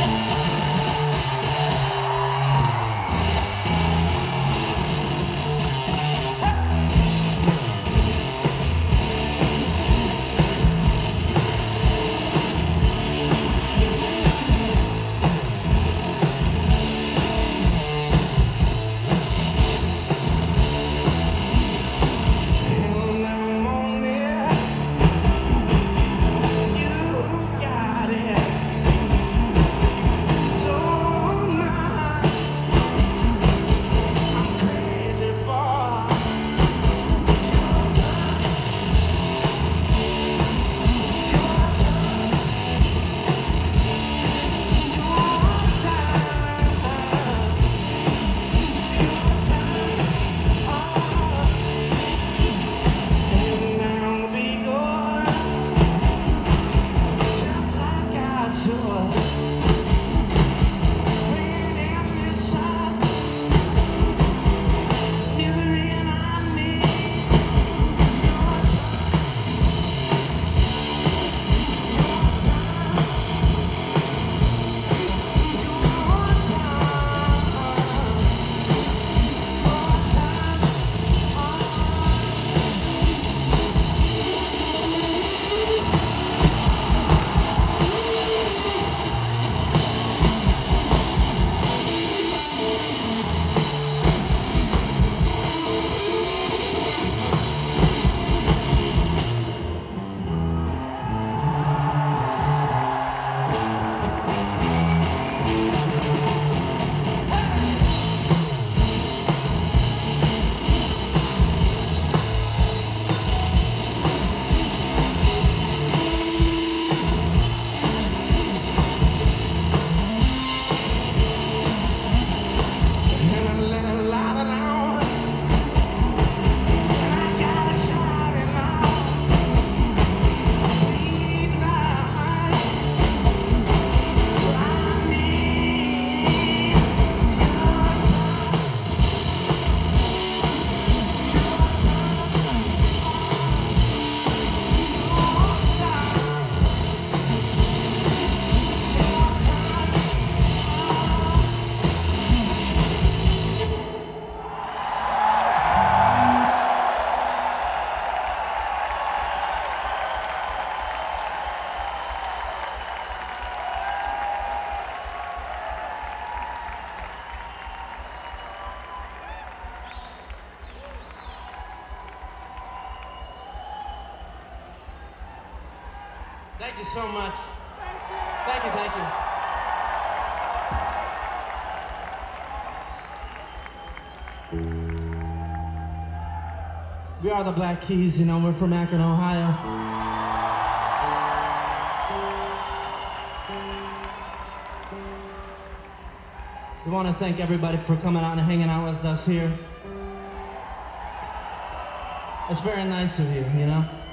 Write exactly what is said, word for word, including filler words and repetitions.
Thank you so much. Thank you, thank you. We are the Black Keys, you know, we're from Akron, Ohio. We want to thank everybody for coming out and hanging out with us here. It's very nice of you, you know?